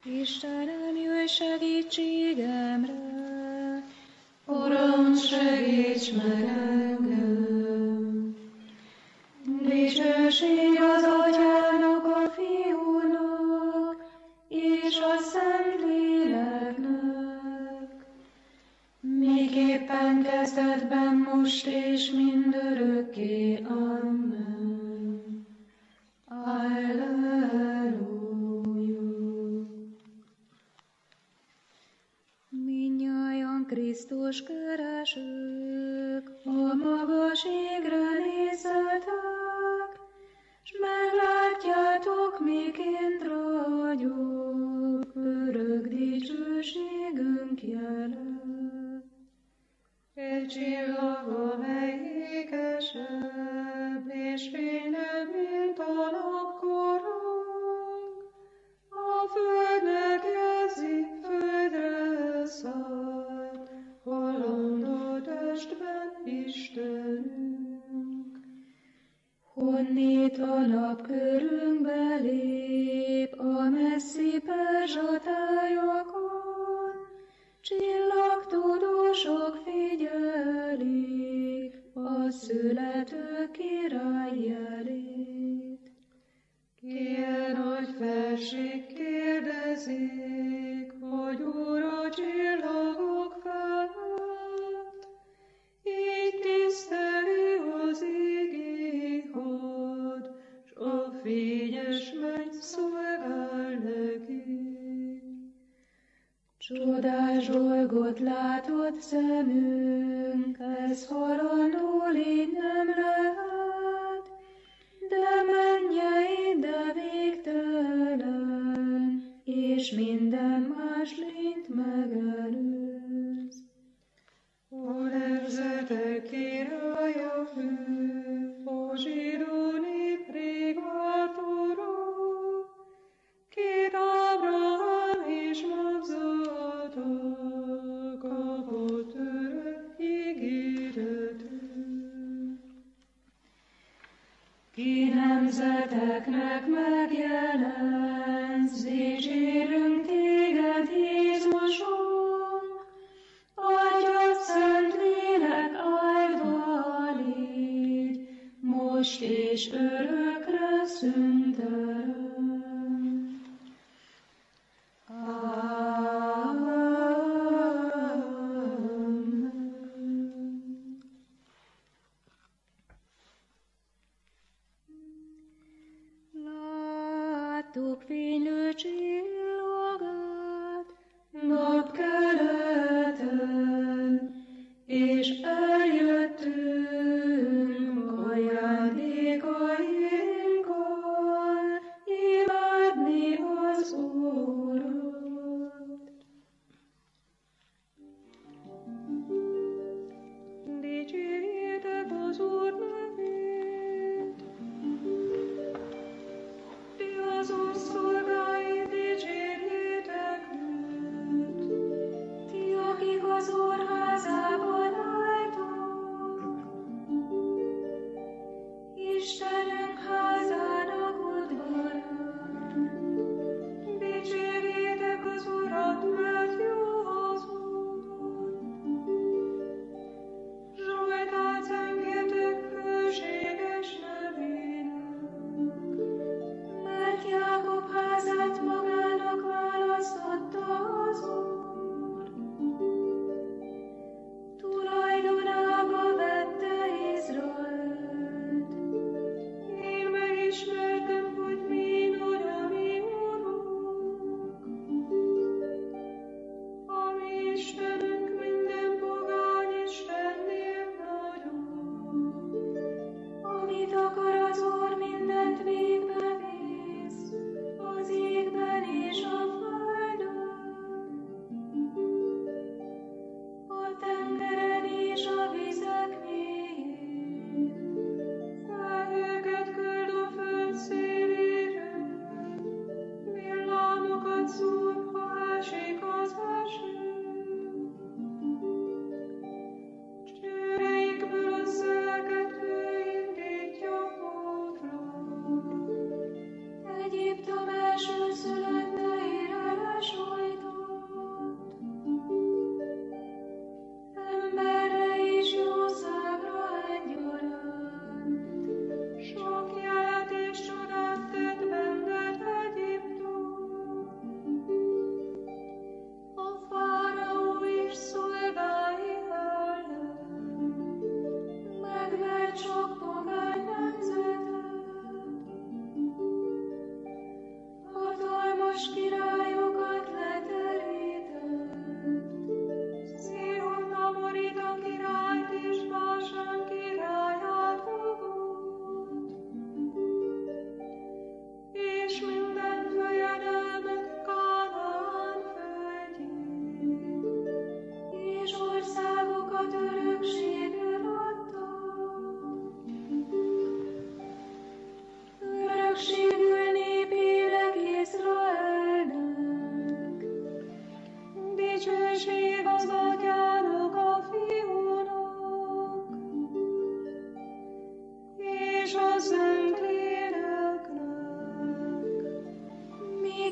Istenem, jöjj segítségemre! Uram, segíts meg engem! Dicsőség az Atyának, a Fiúnak, és a Szentléleknek, miképpen kezdetben, most és mindörökké. Amen. Alleluja. Mindnyájan Krisztus keresők, a magas égre nézzetek, s meglátjátok, miként ragyog örök dicsőségünk jele. Egy csillag, amely ékesebb és fényebb, mint a napkorong, a földnek jelzi, földre szállt, halandó testben Istenünk. Honnét a napkörünkbe lép, a messzi perzsa tájakon, csillagtudósok figyelik a születő király jelét. Ilyen nagy felség kérdezik, hogy Úr a csillagok felett, így tiszteli az égi had, s a fényes menny szolgál neki. Csodás dolgot látott szemünk, ez halandó légy nem lehet, de mennyei, de végtelen, és minden más lényt megelőz. A nemzetek királya fő, a zsidó nép rég váltóra, két Ábrahám és magzata kapott örök ígéretű. Ki nemzeteknek megjelensz, dicsérünk téged, Jézusunk, Atya, Szentlélek áldva légy, most és örökre szüntelen. Amen. Láttuk fénylő csillagát napkeleten, és eljöttünk ajándékainkkal imádni az Urat. Dicsérjétek az Úr nevét, ti az Úr szolgái,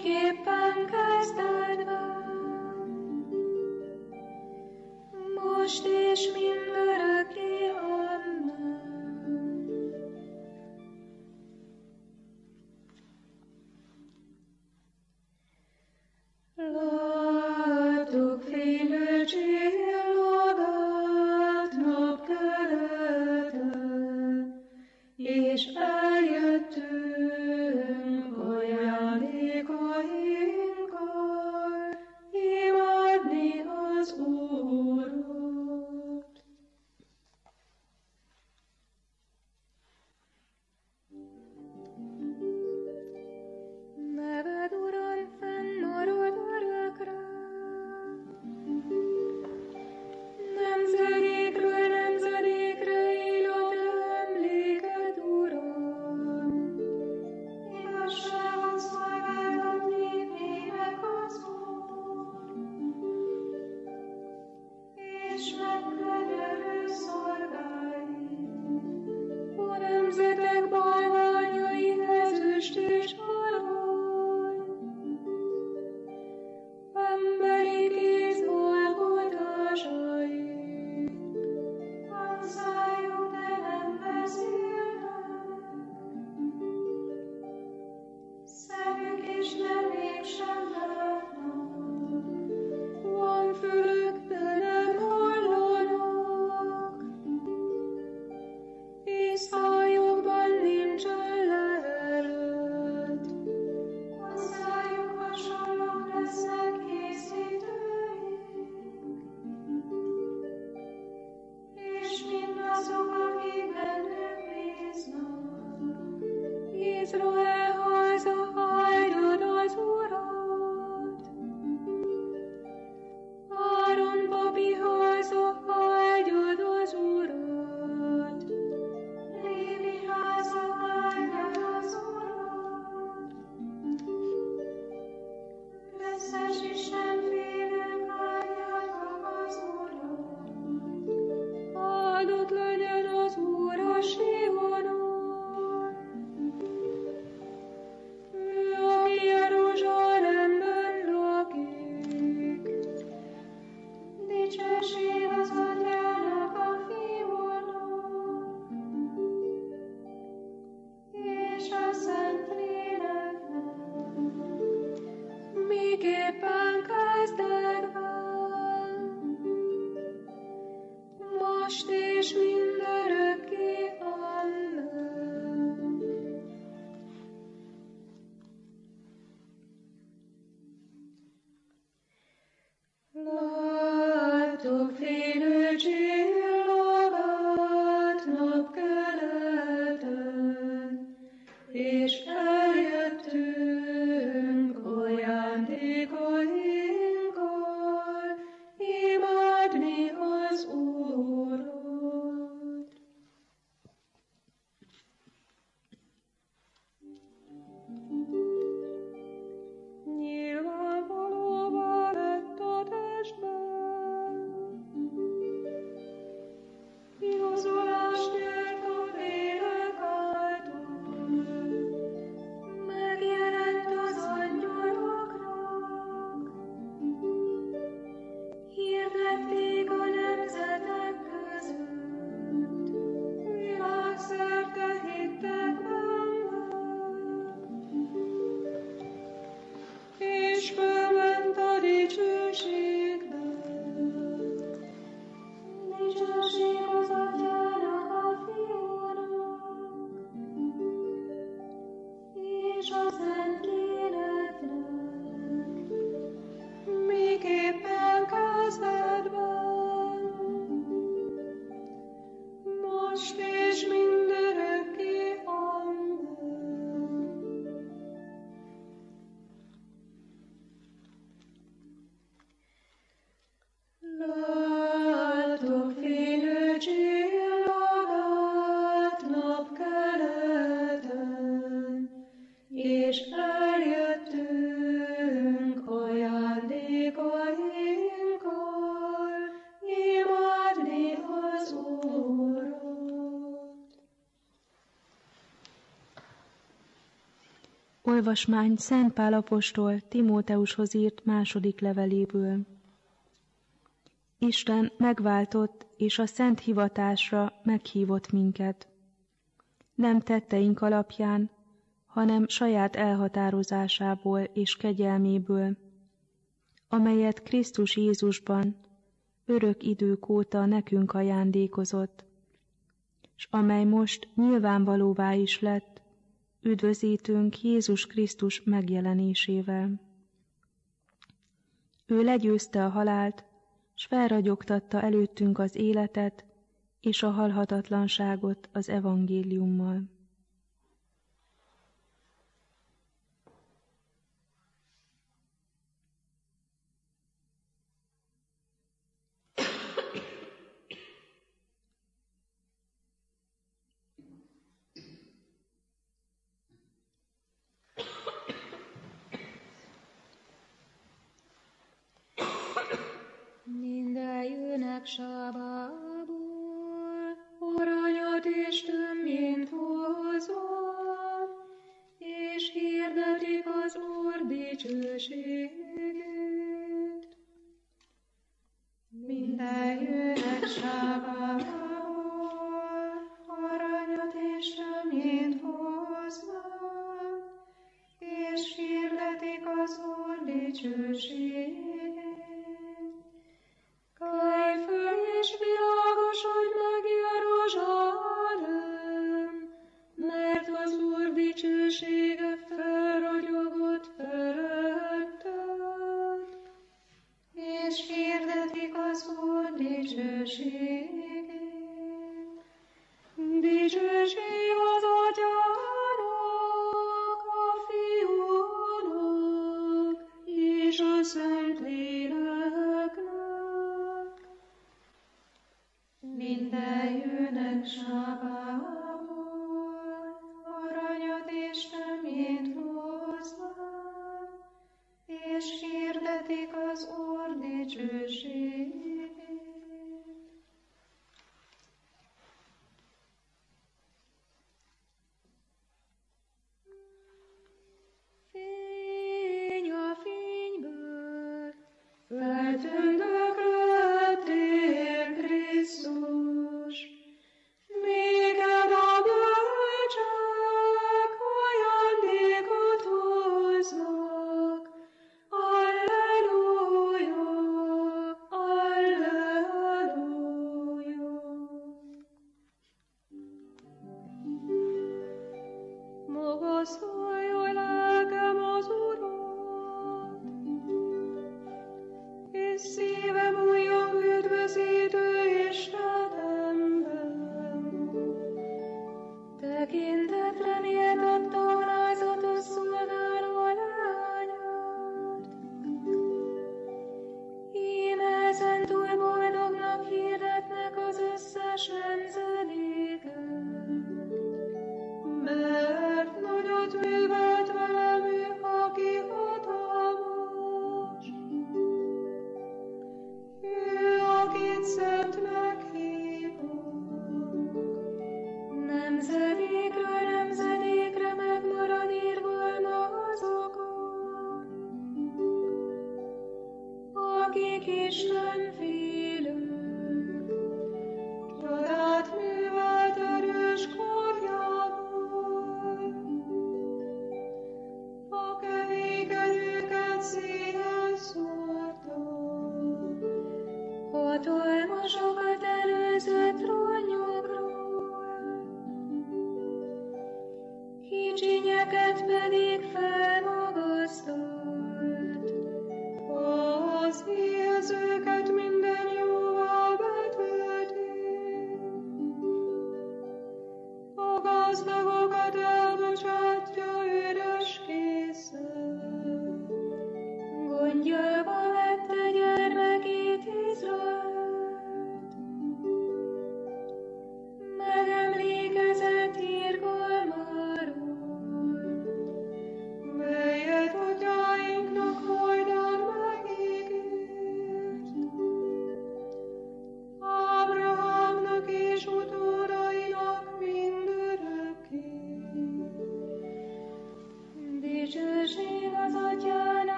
miképpen kezded van, most és mindörökké, amen. Láttuk fénylő csillagot napkeleten, és eljöttünk ajándékainkkal. Olvasmány Szent Pál apostol Timóteushoz írt második leveléből. Isten megváltott és a szent hivatásra meghívott minket. Nem tetteink alapján, hanem saját elhatározásából és kegyelméből, amelyet Krisztus Jézusban örök idők óta nekünk ajándékozott, s amely most nyilvánvalóvá is lett üdvözítőnk Jézus Krisztus megjelenésével. Ő legyőzte a halált, s felragyogtatta előttünk az életet és a halhatatlanságot az evangéliummal. Mindenjőnek sávából aranyat és töményt hozott, és hirdetik az Úr dicsőségét. Mindenjőnek sávából aranyat és töményt hozott, és hirdetik az Úr dicsőségét. Kelj föl és világosodj meg, Jeruzsálem, mert az Úr dicsősége felragyogott feletted, és hirdetik az Úr dicsőségét. Dicsőség az Atyának, a Fiúnak és a Szentléleknek. Mindenjőnek sávából aranyat és töményt hoznak, és hirdetik az Úr dicsőségét. Fény a fényből, feltündöklöttél Krisztus, néked a bölcsek ajándékot hoznak. Alleluja, alleluja. Magasztalj lelkem az Urat, és szívem újjon üdvözítő Istenemben. Tekintetre méltatta alázatos szolgáló lányát. Íme ezentúl boldognak hirdetnek az összes nemzedéken, mert nagyot művelt velem ő, aki hatalmas. Ő, akit szentnek hívnak, nemzedékről nemzedékre megmarad írvalma azokon, akik Isten félők, csodát művelt erős karjával, a kevékedőket széjjel szórta, hatalmasokat előzött trónjukról, kicsinyeket pedig felmagasztalt, az éhezőket minden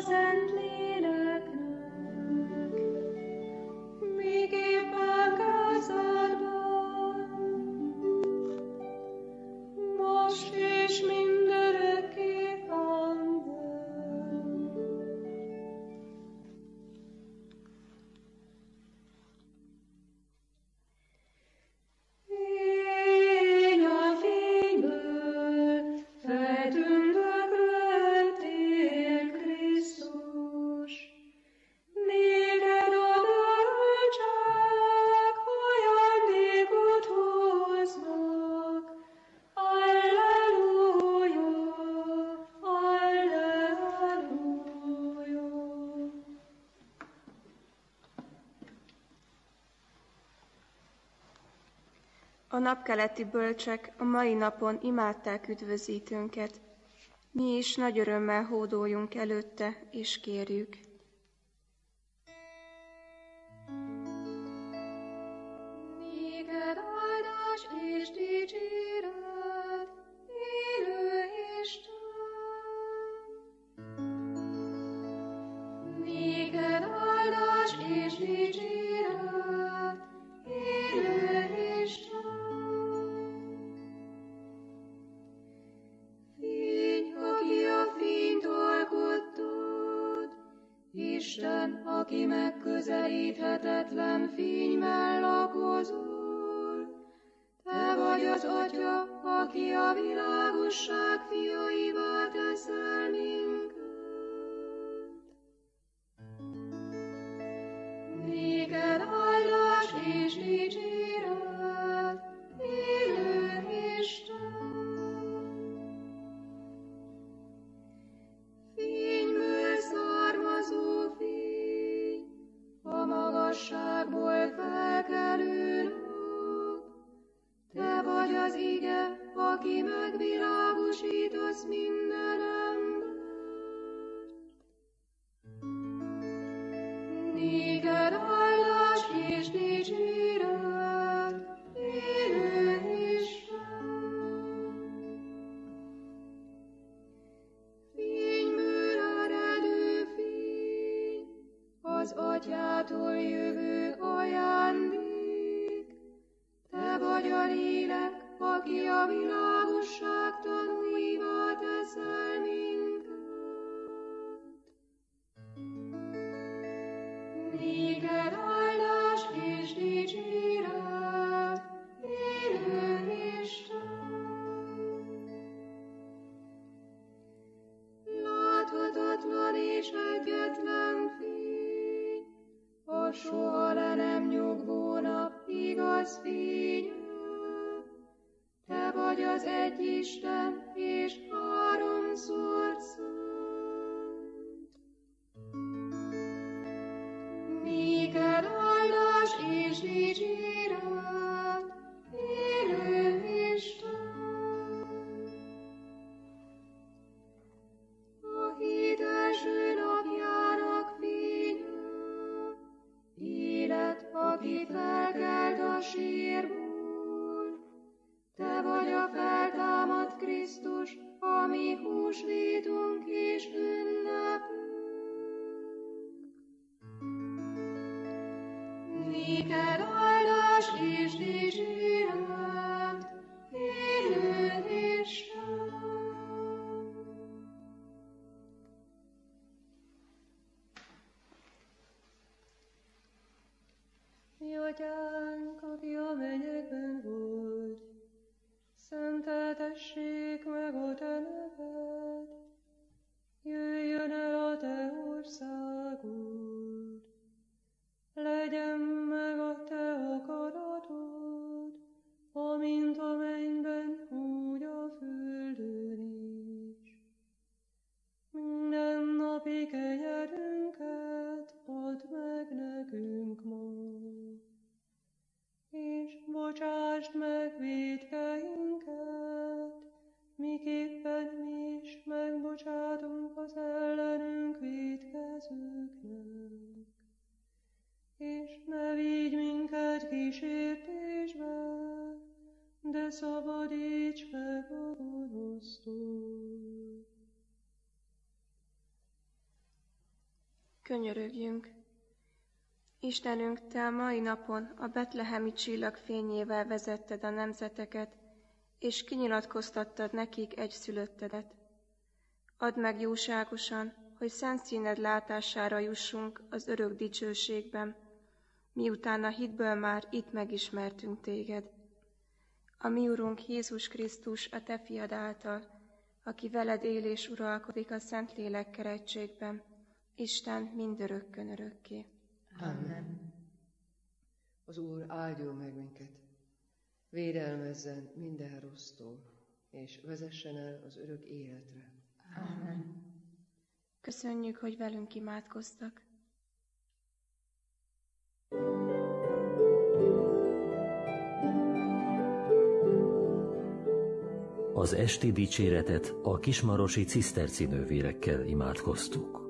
Szent Léleknek, miképpen kezdetben, most és mindörökké. Amen. Fény a fényből, feltündöklöttél, Krisztus. Néked a bölcsek ajándékot hoznak. Alleluja, alleluja. A napkeleti bölcsek a mai napon imádták üdvözítőnket. Mi is nagy örömmel hódoljunk előtte, és kérjük. Néked áldás és dicséret, élő Isten. Néked áldás és dicséret, élő Isten. Fény, aki a fényt alkottad, Isten, aki megközelíthetetlen fényben lakozol. Te vagy az Atya, aki a világosság fiaivá teszel minket. Néked áldás és dicséret, élő Isten. Fényből származó fény, a magasságból felkelő nap. Te vagy az ige, aki megvilágosítasz minden embert. Néked áldás és dicséret, élő Isten. Fényből eredő fény, az Atyától jövő ajándék. Te vagy a lélek, aki a világosság tanúivá teszel minket. Néked áldás és dicséret, élő Isten. Láthatatlan és egyetlen fény, a soha le nem nyugvó nap igaz fénye. Te vagy az egy Isten, és háromszor szent. Néked áldás és dicséret, élő Isten. A hét első napjának fénye, élet, aki felkelt a sírból. Te vagy a feltámadt Krisztus, a mi húsvétunk és ünnepünk. Néked áldás és dicséret, élő Isten. Mi Atyánk, aki a mennyekben vagy, szenteltessék meg a te neved, jöjjön el a te országod, legyen meg a te akaratod, amint a mennyben, úgy a földön is. Minden napi kenyerünket add meg nekünk ma, és bocsásd meg vétkeinket, miképpen mi is megbocsátunk az ellenünk vétkezőknek. És ne vigy minket kísértésbe, de szabadíts meg a gonosztól. könyörögjünk. Istenünk, Te a mai napon a betlehemi csillag fényével vezetted a nemzeteket, és kinyilatkoztattad nekik egyszülöttedet. Add meg jóságosan, hogy szent színed látására jussunk az örök dicsőségben, miután a hitből már itt megismertünk Téged. A mi Urunk Jézus Krisztus, a Te fiad által, aki veled él és uralkodik a Szentlélek keresztségben, Isten mindörökkön örökké. Amen. Az Úr áldjon meg minket, védelmezzen minden rossztól, és vezessen el az örök életre. Amen. Köszönjük, hogy velünk imádkoztak. Az esti dicséretet a kismarosi ciszterci nővérekkel imádkoztuk.